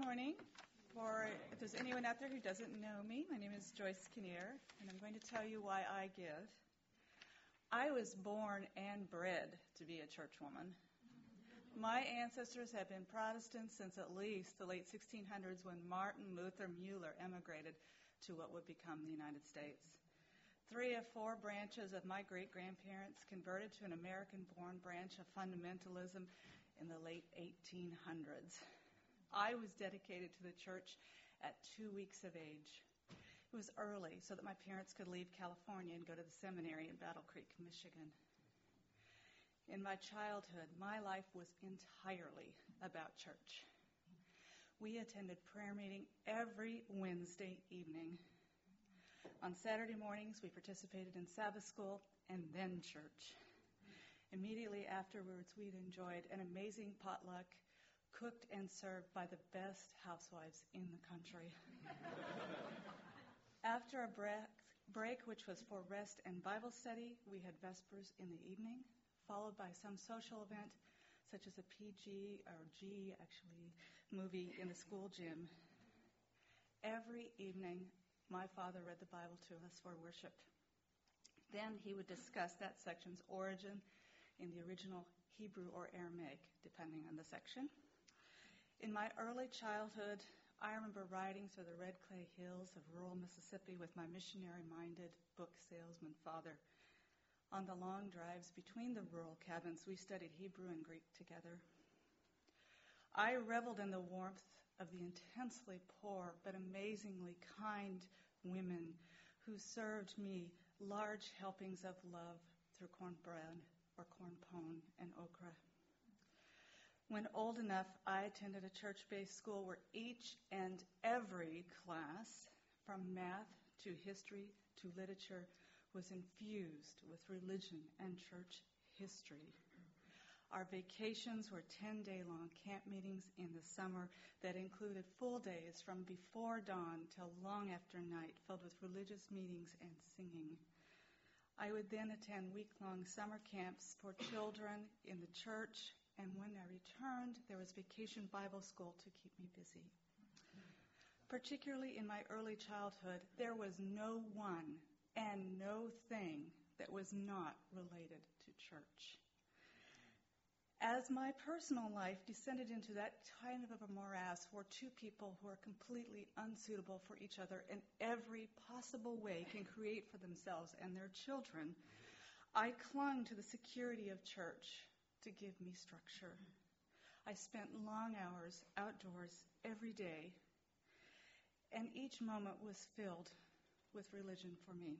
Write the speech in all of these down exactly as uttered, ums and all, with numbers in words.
morning. For if there's anyone out there who doesn't know me, my name is Joyce Kinnear, and I'm going to tell you why I give. I was born and bred to be a church woman. My ancestors have been Protestants since at least the late sixteen hundreds, when Martin Luther Mueller emigrated to what would become the United States. Three of four branches of my great-grandparents converted to an American-born branch of fundamentalism in the late eighteen hundreds. I was dedicated to the church at two weeks of age. It was early so that my parents could leave California and go to the seminary in Battle Creek, Michigan. In my childhood, my life was entirely about church. We attended prayer meeting every Wednesday evening. On Saturday mornings, we participated in Sabbath school and then church. Immediately afterwards, we'd enjoyed an amazing potluck cooked and served by the best housewives in the country. After a break, break, which was for rest and Bible study, we had Vespers in the evening, followed by some social event, such as a P G, or G, actually, movie in the school gym. Every evening, my father read the Bible to us for worship. Then he would discuss that section's origin in the original Hebrew or Aramaic, depending on the section. In my early childhood, I remember riding through the red clay hills of rural Mississippi with my missionary-minded book salesman father. On the long drives between the rural cabins, we studied Hebrew and Greek together. I reveled in the warmth of the intensely poor but amazingly kind women who served me large helpings of love through cornbread or corn pone and okra. When old enough, I attended a church-based school where each and every class, from math to history to literature, was infused with religion and church history. Our vacations were ten-day-long camp meetings in the summer that included full days from before dawn till long after night, filled with religious meetings and singing. I would then attend week-long summer camps for children in the church, and when I returned, there was vacation Bible school to keep me busy. Particularly in my early childhood, there was no one and no thing that was not related to church. As my personal life descended into that kind of a morass where two people who are completely unsuitable for each other in every possible way can create for themselves and their children, I clung to the security of church to give me structure. I spent long hours outdoors every day, and each moment was filled with religion for me.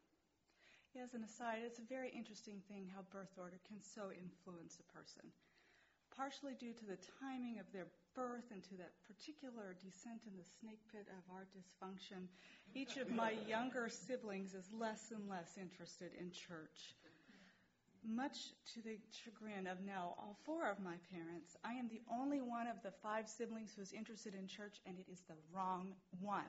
As an aside, it's a very interesting thing how birth order can so influence a person, partially due to the timing of their birth and to that particular descent in the snake pit of our dysfunction. Each of my younger siblings is less and less interested in church. Much to the chagrin of now all four of my parents, I am the only one of the five siblings who's interested in church, and it is the wrong one.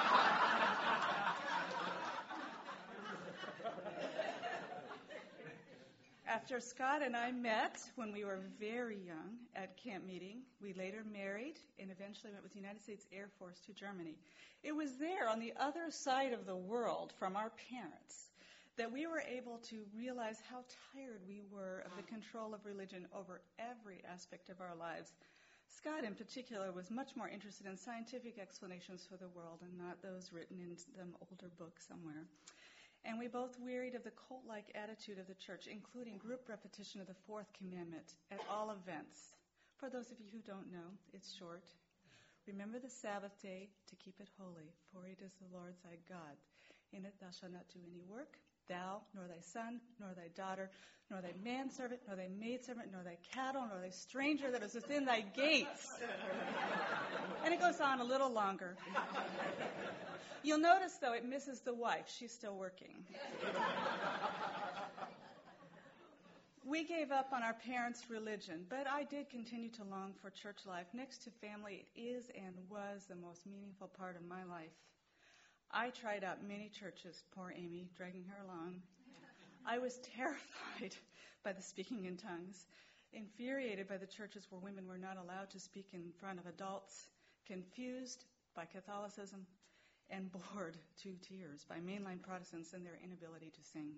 After Scott and I met when we were very young at camp meeting, we later married and eventually went with the United States Air Force to Germany. It was there on the other side of the world from our parents that we were able to realize how tired we were of the control of religion over every aspect of our lives. Scott, in particular, was much more interested in scientific explanations for the world and not those written in some older book somewhere. And we both wearied of the cult-like attitude of the church, including group repetition of the fourth commandment at all events. For those of you who don't know, it's short. Remember the Sabbath day to keep it holy, for it is the Lord thy God. In it thou shalt not do any work, thou, nor thy son, nor thy daughter, nor thy manservant, nor thy maidservant, nor thy cattle, nor thy stranger that is within thy gates. And it goes on a little longer. You'll notice, though, it misses the wife. She's still working. We gave up on our parents' religion, but I did continue to long for church life. Next to family, it is and was the most meaningful part of my life. I tried out many churches, poor Amy, dragging her along. I was terrified by the speaking in tongues, infuriated by the churches where women were not allowed to speak in front of adults, confused by Catholicism, and bored to tears by mainline Protestants and their inability to sing.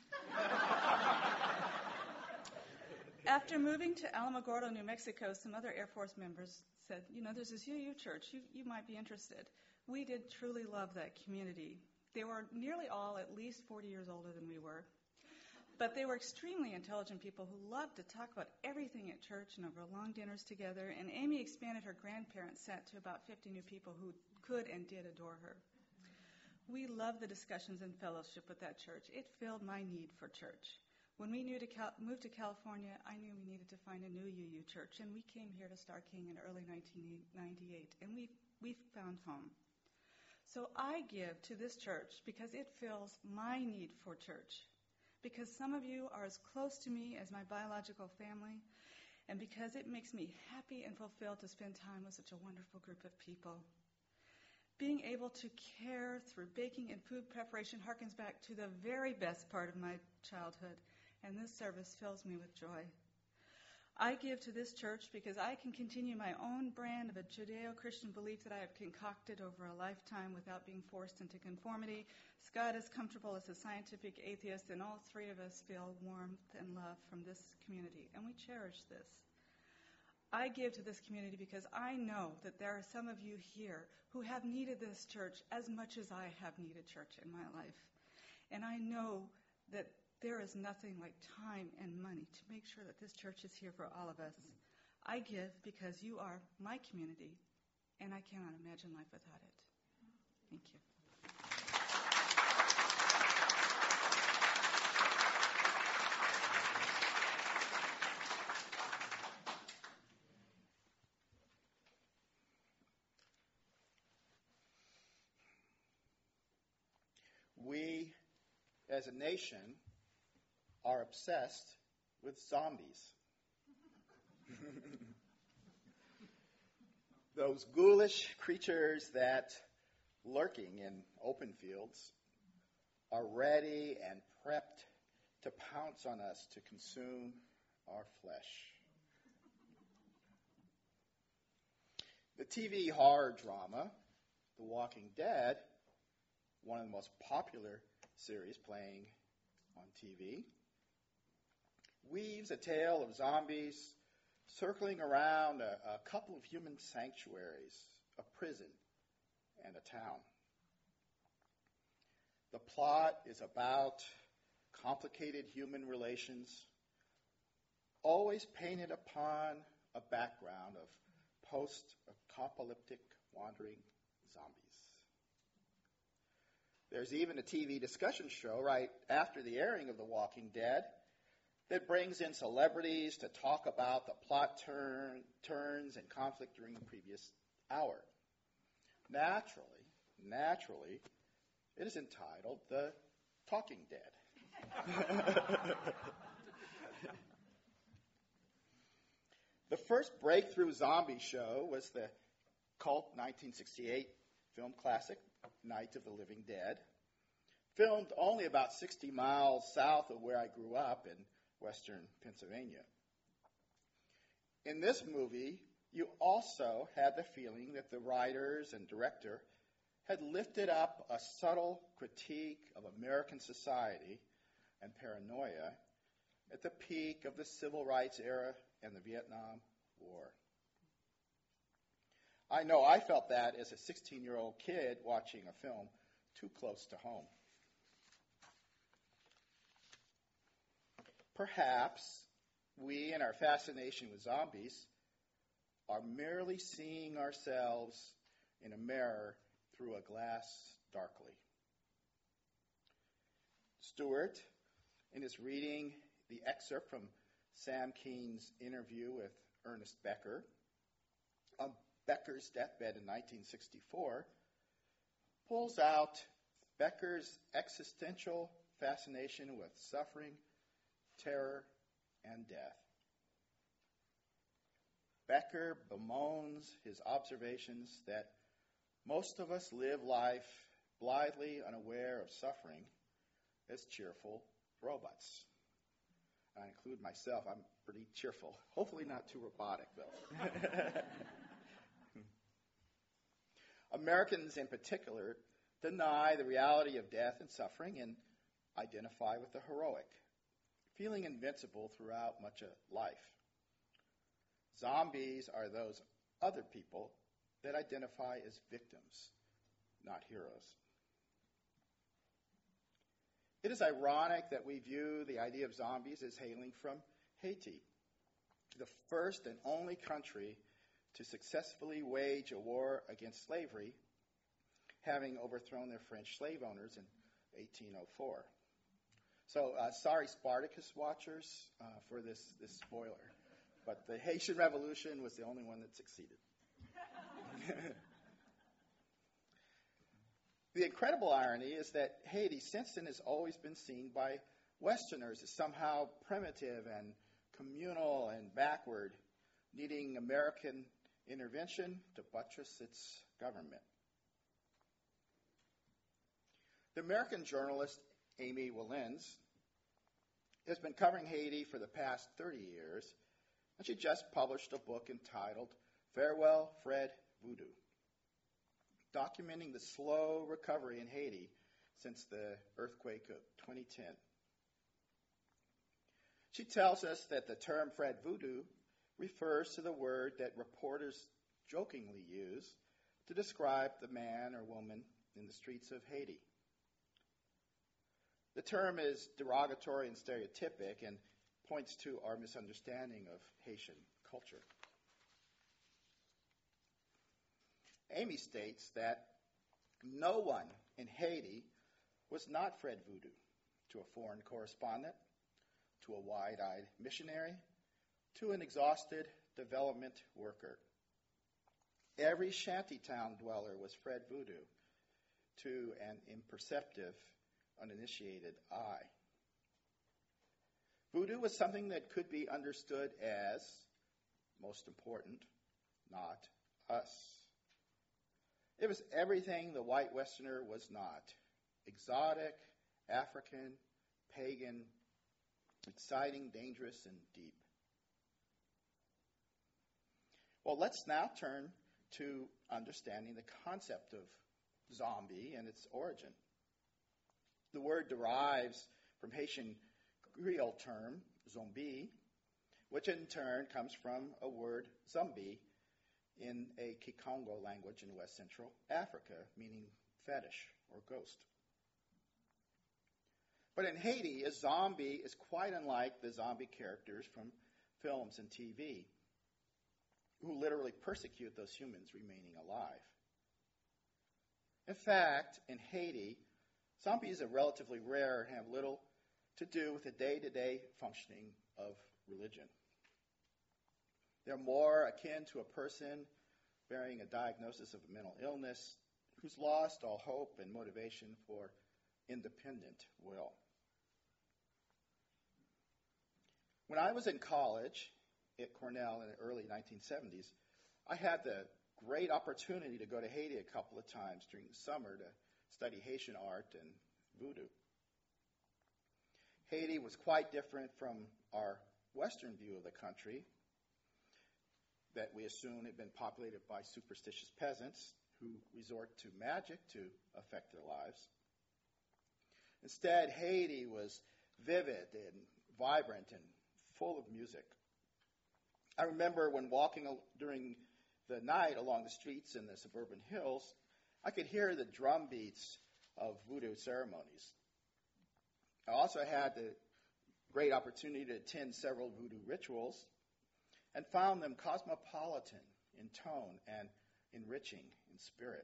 After moving to Alamogordo, New Mexico, some other Air Force members said, you know, there's this U U church. You, you might be interested. We did truly love that community. They were nearly all at least forty years older than we were. But they were extremely intelligent people who loved to talk about everything at church and over long dinners together. And Amy expanded her grandparents' set to about fifty new people who could and did adore her. We loved the discussions and fellowship with that church. It filled my need for church. When we knew to Cal- moved to California, I knew we needed to find a new U U church, and we came here to Star King in early nineteen ninety-eight, and we we found home. So I give to this church because it fills my need for church, because some of you are as close to me as my biological family, and because it makes me happy and fulfilled to spend time with such a wonderful group of people. Being able to care through baking and food preparation harkens back to the very best part of my childhood, and this service fills me with joy. I give to this church because I can continue my own brand of a Judeo-Christian belief that I have concocted over a lifetime without being forced into conformity. Scott is comfortable as a scientific atheist, and all three of us feel warmth and love from this community, and we cherish this. I give to this community because I know that there are some of you here who have needed this church as much as I have needed church in my life. And I know that there is nothing like time and money to make sure that this church is here for all of us. I give because you are my community, and I cannot imagine life without it. Thank you. We, as a nation, are obsessed with zombies. Those ghoulish creatures that, lurking in open fields, are ready and prepped to pounce on us to consume our flesh. The T V horror drama, The Walking Dead, one of the most popular series playing on T V, weaves a tale of zombies circling around a, a couple of human sanctuaries, a prison, and a town. The plot is about complicated human relations, always painted upon a background of post-apocalyptic wandering zombies. There's even a T V discussion show right after the airing of The Walking Dead that brings in celebrities to talk about the plot turn, turns and conflict during the previous hour. Naturally, naturally, it is entitled The Talking Dead. The first breakthrough zombie show was the cult nineteen sixty-eight film classic, Night of the Living Dead, filmed only about sixty miles south of where I grew up in western Pennsylvania. In this movie, you also had the feeling that the writers and director had lifted up a subtle critique of American society and paranoia at the peak of the civil rights era and the Vietnam War. I know I felt that as a sixteen-year-old kid watching a film too close to home. Perhaps we, in our fascination with zombies, are merely seeing ourselves in a mirror through a glass darkly. Stewart, in his reading the excerpt from Sam Keene's interview with Ernest Becker on Becker's deathbed in nineteen sixty-four, pulls out Becker's existential fascination with suffering, terror, and death. Becker bemoans his observations that most of us live life blithely unaware of suffering as cheerful robots. I include myself. I'm pretty cheerful. Hopefully not too robotic, though. Americans in particular deny the reality of death and suffering and identify with the heroic, feeling invincible throughout much of life. Zombies are those other people that identify as victims, not heroes. It is ironic that we view the idea of zombies as hailing from Haiti, the first and only country to successfully wage a war against slavery, having overthrown their French slave owners in eighteen oh four. So, uh, sorry, Spartacus watchers, uh, for this, this spoiler. But the Haitian Revolution was the only one that succeeded. The incredible irony is that Haiti, since then, has always been seen by Westerners as somehow primitive and communal and backward, needing American intervention to buttress its government. The American journalist Amy Willens has been covering Haiti for the past thirty years, and she just published a book entitled Farewell, Fred Voodoo, documenting the slow recovery in Haiti since the earthquake of twenty ten. She tells us that the term Fred Voodoo refers to the word that reporters jokingly use to describe the man or woman in the streets of Haiti. The term is derogatory and stereotypic and points to our misunderstanding of Haitian culture. Amy states that no one in Haiti was not Fred Voodoo to a foreign correspondent, to a wide-eyed missionary, to an exhausted development worker. Every shantytown dweller was Fred Voodoo to an imperceptive, uninitiated eye. Voodoo was something that could be understood as, most important, not us. It was everything the white Westerner was not. Exotic, African, pagan, exciting, dangerous, and deep. Well, let's now turn to understanding the concept of zombie and its origin. The word derives from Haitian Creole term, zombie, which in turn comes from a word zombie in a Kikongo language in West Central Africa, meaning fetish or ghost. But in Haiti, a zombie is quite unlike the zombie characters from films and T V, who literally persecute those humans remaining alive. In fact, in Haiti, zombies are relatively rare and have little to do with the day-to-day functioning of religion. They're more akin to a person bearing a diagnosis of a mental illness who's lost all hope and motivation for independent will. When I was in college at Cornell in the early nineteen seventies, I had the great opportunity to go to Haiti a couple of times during the summer to study Haitian art and voodoo. Haiti was quite different from our Western view of the country that we assume had been populated by superstitious peasants who resort to magic to affect their lives. Instead, Haiti was vivid and vibrant and full of music. I remember when walking during the night along the streets in the suburban hills, I could hear the drum beats of voodoo ceremonies. I also had the great opportunity to attend several voodoo rituals and found them cosmopolitan in tone and enriching in spirit.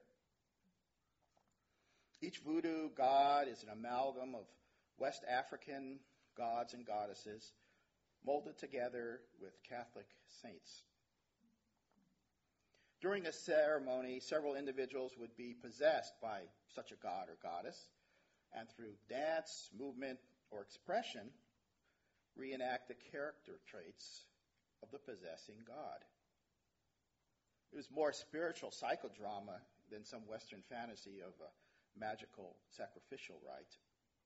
Each voodoo god is an amalgam of West African gods and goddesses molded together with Catholic saints. During a ceremony, several individuals would be possessed by such a god or goddess, and through dance, movement, or expression, reenact the character traits of the possessing god. It was more spiritual psychodrama than some Western fantasy of a magical sacrificial rite.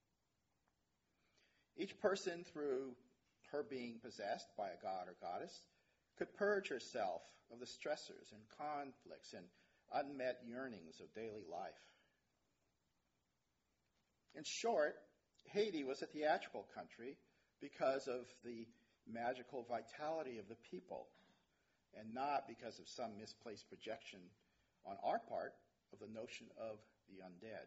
Each person, through her being possessed by a god or goddess, could purge herself of the stressors and conflicts and unmet yearnings of daily life. In short, Haiti was a theatrical country because of the magical vitality of the people, and not because of some misplaced projection on our part of the notion of the undead.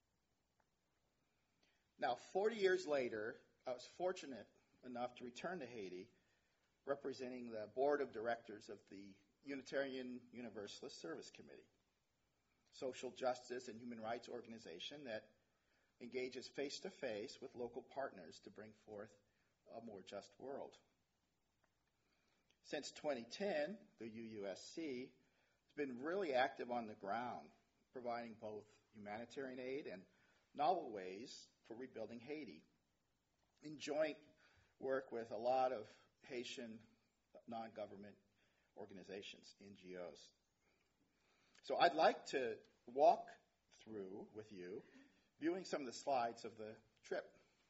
Now, forty years later, I was fortunate enough to return to Haiti, representing the board of directors of the Unitarian Universalist Service Committee, social justice and human rights organization that engages face-to-face with local partners to bring forth a more just world. Since twenty ten, the U U S C has been really active on the ground, providing both humanitarian aid and novel ways for rebuilding Haiti, in joint work with a lot of Haitian non-government organizations, N G Os. So I'd like to walk through with you, viewing some of the slides of the trip.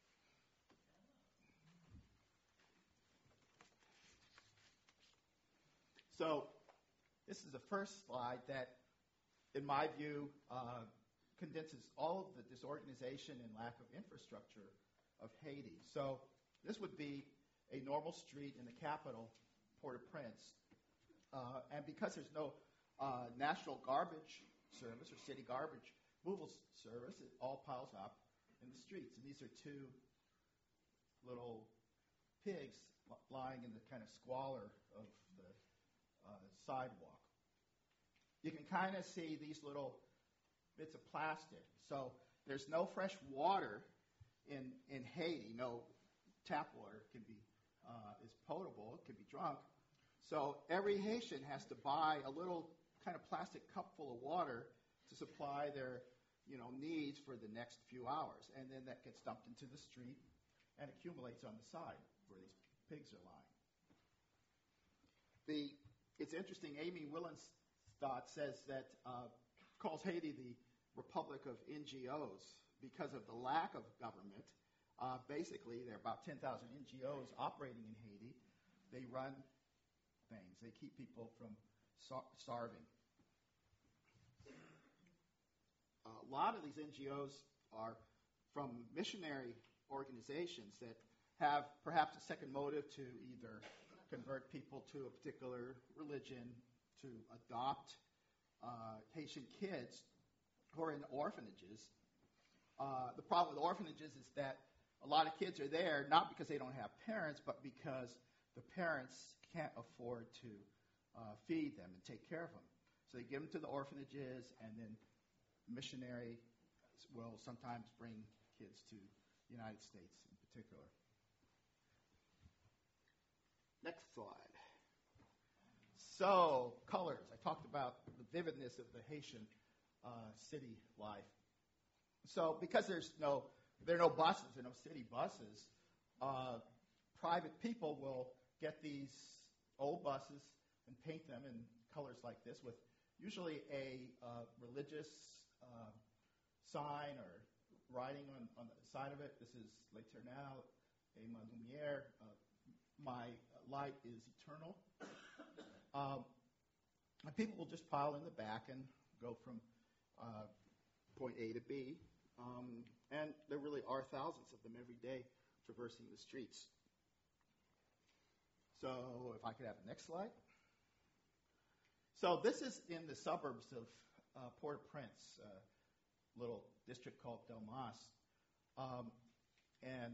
So this is the first slide that, in my view, uh, condenses all of the disorganization and lack of infrastructure of Haiti. So this would be a normal street in the capital, Port-au-Prince. Uh, and because there's no uh, national garbage service or city garbage removal service, it all piles up in the streets. And these are two little pigs lying in the kind of squalor of the uh, sidewalk. You can kind of see these little bits of plastic. So there's no fresh water in in Haiti. No tap water can be uh, is potable. It can be drunk. So every Haitian has to buy a little kind of plastic cup full of water to supply their you know needs for the next few hours, and then that gets dumped into the street and accumulates on the side where these pigs are lying. The it's interesting. Amy Willenstadt says that uh, calls Haiti the Republic of N G Os because of the lack of government. Uh, basically, there are about ten thousand N G Os operating in Haiti. They run things. They keep people from star- starving. A lot of these N G Os are from missionary organizations that have perhaps a second motive to either convert people to a particular religion, to adopt uh, Haitian kids who are in orphanages. Uh, the problem with orphanages is that a lot of kids are there not because they don't have parents, but because the parents can't afford to uh, feed them and take care of them. So they give them to the orphanages, and then missionary will sometimes bring kids to the United States in particular. Next slide. So, colors. I talked about the vividness of the Haitian uh, city life. So, because there's no, there are no buses, there are no city buses, uh, private people will get these old buses and paint them in colors like this with usually a uh, religious uh, sign or writing on, on the side of it. This is L'Éternel et ma lumière. Uh, my light is eternal. Um, and people will just pile in the back and go from uh, point A to B. Um, and there really are thousands of them every day traversing the streets. So if I could have the next slide. So this is in the suburbs of uh, Port-au-Prince, a little district called Delmas. Um, and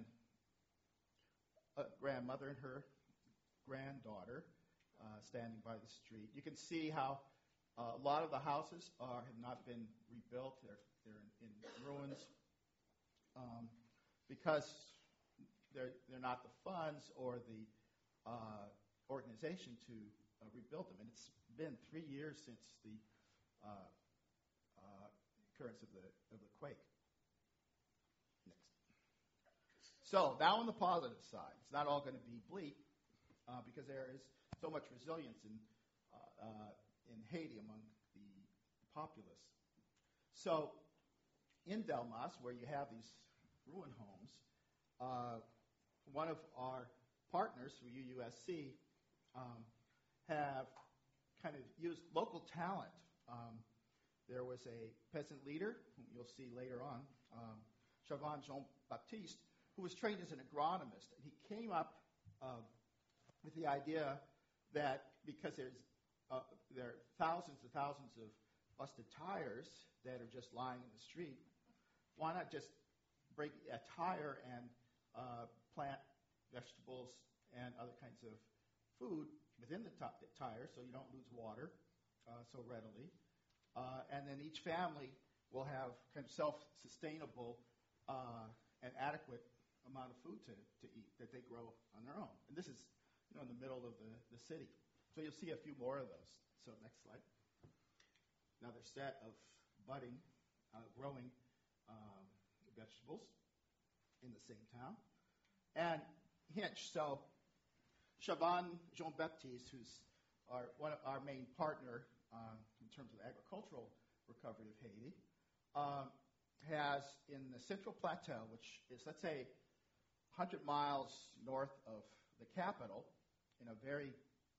a grandmother and her granddaughter uh, standing by the street. You can see how uh, a lot of the houses are, have not been rebuilt. They're, they're in, in ruins um, because they're, they're not the funds or the uh, organization to uh, rebuild them. And it's been three years since the uh, uh, occurrence of the, of the quake. Next. So now on the positive side, it's not all going to be bleak uh, because there is so much resilience in uh, uh, in Haiti among the populace. So in Delmas, where you have these ruin homes, uh, one of our partners through U U S C um, have kind of used local talent um, there was a peasant leader, whom you'll see later on, um, Chaban Jean-Baptiste, who was trained as an agronomist. And he came up uh, with the idea that because there's uh, there are thousands and thousands of busted tires that are just lying in the street, why not just break a tire and uh, plant vegetables and other kinds of food within the, t- the tire so you don't lose water uh, so readily. Uh, and then each family will have kind of self-sustainable uh, and adequate amount of food to, to eat that they grow on their own. And this is, you know, in the middle of the, the city. So you'll see a few more of those. So next slide. Another set of budding, uh, growing um, vegetables in the same town. And Hinch, so Chaban Jean-Baptiste, who's our, one of our main partner um, in terms of agricultural recovery of Haiti, um, has in the Central Plateau, which is, let's say, one hundred miles north of the capital, in a very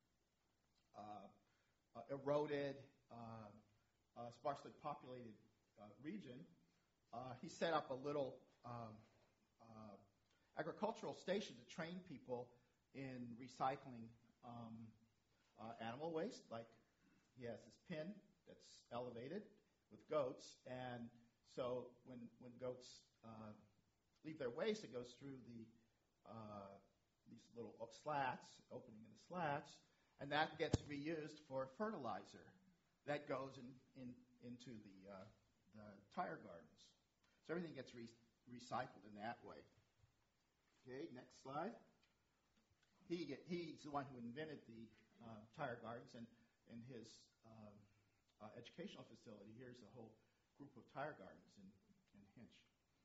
uh, uh, eroded, uh, uh, sparsely populated uh, region, uh, he set up a little um, uh, agricultural station to train people in recycling um, uh, animal waste. Like he has this pin that's elevated with goats, and so when when goats uh, leave their waste, it goes through the uh, these little slats, opening in the slats, and that gets reused for fertilizer that goes in, in into the uh, the tire gardens. So everything gets re- recycled in that way. Okay, next slide. He get, he's the one who invented the uh, tire gardens, and in his um, uh, educational facility, here's a whole group of tire gardens in, in Hinch.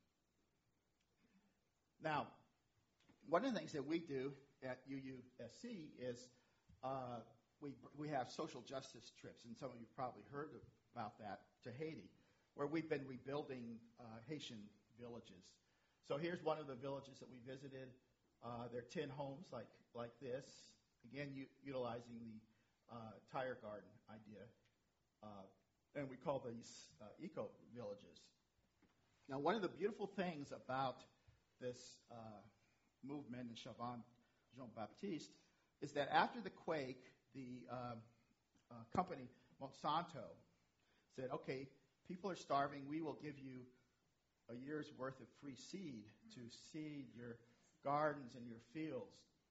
Now, one of the things that we do at U U S C is uh, we we have social justice trips, and some of you probably heard about that, to Haiti, where we've been rebuilding uh, Haitian villages. So here's one of the villages that we visited. Uh, they're tin homes like like this, again u- utilizing the uh, tire garden idea, uh, and we call these uh, eco villages. Now, one of the beautiful things about this uh, movement in Chaban Jean-Baptiste is that after the quake, the uh, uh, company Monsanto said, okay, people are starving, we will give you a year's worth of free seed to seed your gardens and your fields.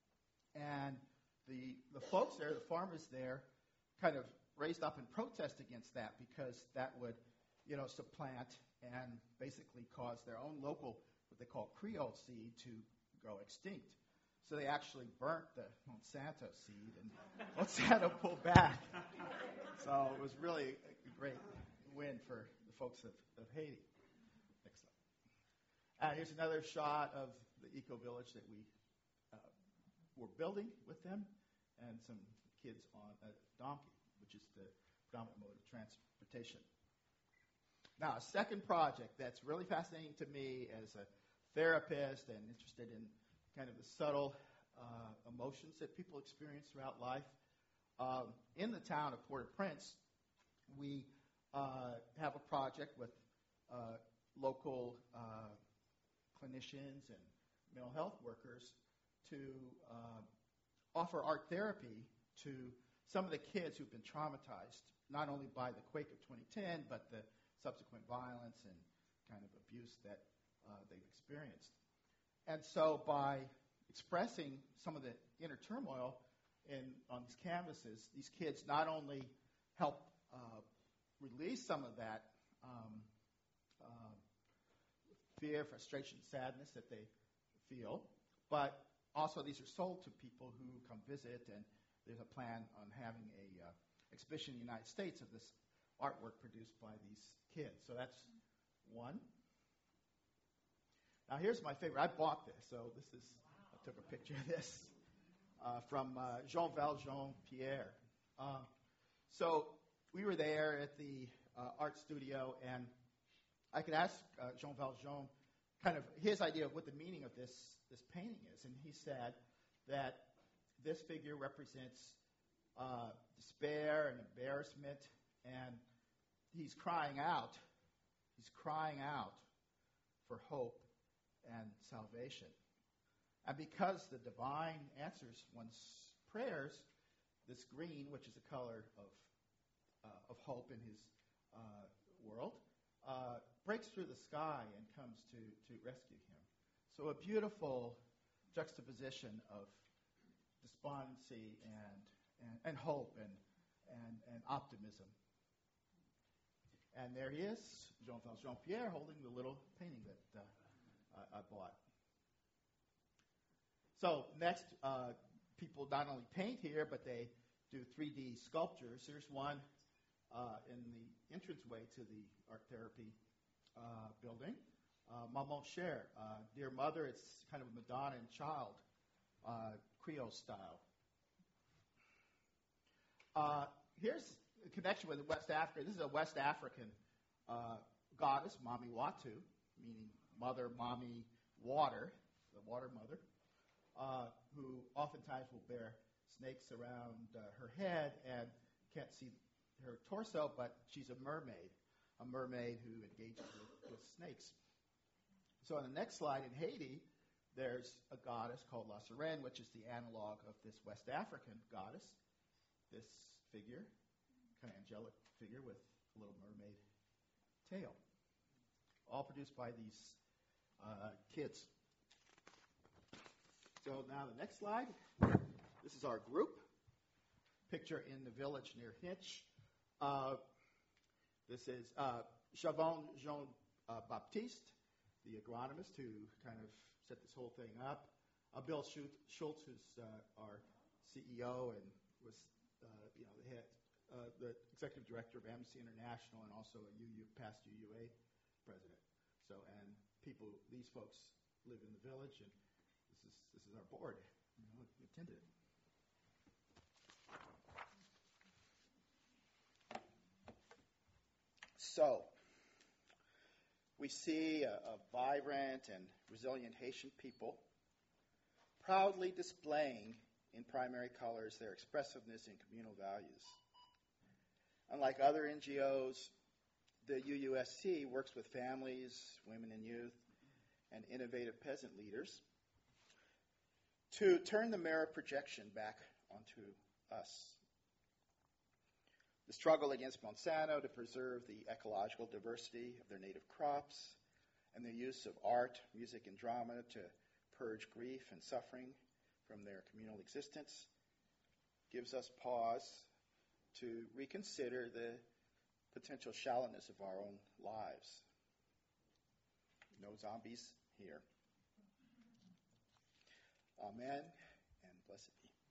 And the the folks there, the farmers there, kind of raised up in protest against that because that would, you know, supplant and basically cause their own local, what they call Creole seed, to go extinct. So they actually burnt the Monsanto seed, and Monsanto pulled back. So it was really a great win for the folks of, of Haiti. Next slide. And here's another shot of the eco-village that we uh, were building with them, and some kids on a donkey, which is the predominant mode of transportation. Now, a second project that's really fascinating to me as a therapist and interested in kind of the subtle uh, emotions that people experience throughout life. Um, in the town of Port-au-Prince, we uh, have a project with uh, local uh, clinicians and mental health workers to uh, offer art therapy to some of the kids who've been traumatized, not only by the quake of twenty ten, but the subsequent violence and kind of abuse that uh, they've experienced. And so by expressing some of the inner turmoil in, on these canvases, these kids not only help uh, release some of that um, uh, fear, frustration, sadness that they feel, but also these are sold to people who come visit, and there's a plan on having a uh, exhibition in the United States of this artwork produced by these kids. So that's one. Now here's my favorite. I bought this, so this is, I took a picture of this uh, from uh, Jean Valjean Pierre. Uh, so we were there at the uh, art studio, and I could ask uh, Jean Valjean kind of his idea of what the meaning of this, this painting is. And he said that this figure represents uh, despair and embarrassment and he's crying out. He's crying out for hope and salvation. And because the divine answers one's prayers, this green, which is a color of uh, of hope in his uh, world, uh, breaks through the sky and comes to, to rescue him. So a beautiful juxtaposition of despondency and and, and hope and, and and optimism. And there he is, Jean-François Jean-Pierre, holding the little painting that uh, I, I bought. So next, uh, people not only paint here, but they do three D sculptures. Here's one uh, in the entranceway to the art therapy uh, building. Uh, Maman Chère, uh, Dear Mother. It's kind of a Madonna and Child, uh, Creole style. Uh, here's a connection with West Africa. This is a West African uh, goddess, Mami Watu, meaning mother, mommy, water, the water mother, uh, who oftentimes will bear snakes around uh, her head and can't see her torso, but she's a mermaid, a mermaid who engages with, with snakes. So on the next slide, in Haiti, there's a goddess called La Sirène, which is the analog of this West African goddess, this figure, kind of angelic figure with a little mermaid tail, all produced by these uh, kids. So now the next slide. This is our group. Picture in the village near Hinch. Uh, this is uh, Chavon Jean uh, Baptiste, the agronomist who kind of set this whole thing up. Uh, Bill Schultz, who's uh, our C E O and was uh, you know the head, uh, the executive director of Amnesty International and also a U U, past U U A president. So and people, these folks live in the village, and this is this is our board. You know, we attended it. So, we see a, a vibrant and resilient Haitian people proudly displaying in primary colors their expressiveness and communal values. Unlike other N G Os, the U U S C works with families, women and youth, and innovative peasant leaders to turn the mirror projection back onto us. The struggle against Monsanto to preserve the ecological diversity of their native crops, and the use of art, music, and drama to purge grief and suffering from their communal existence gives us pause to reconsider the potential shallowness of our own lives. No zombies here. Amen, and blessed be.